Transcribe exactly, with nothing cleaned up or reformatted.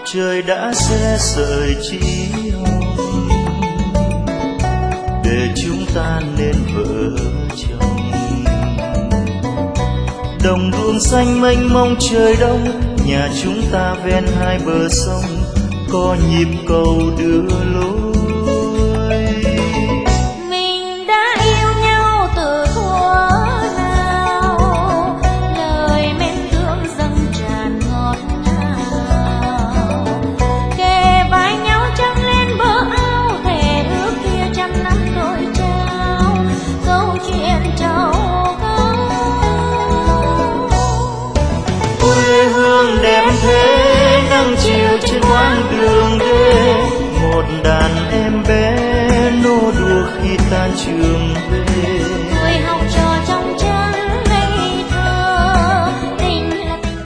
trời đã xe sợi chỉ hồng để chúng ta nên vợ chồng. Đồng ruộng xanh mênh mông trời đông, nhà chúng ta ven hai bờ sông, có nhịp cầu đưa lối. Mình đã yêu nhau từ thuở nào, lời mến thương dâng tràn ngọt ngào, kề vai nhau trăng lên bờ ao, thề ước kia trăm năm đôi trao, câu chuyện trầu câu. Quê hương đẹp thế nắng chiều trên quãng đường đê, một đàn em bé nô đùa khi tan trường về.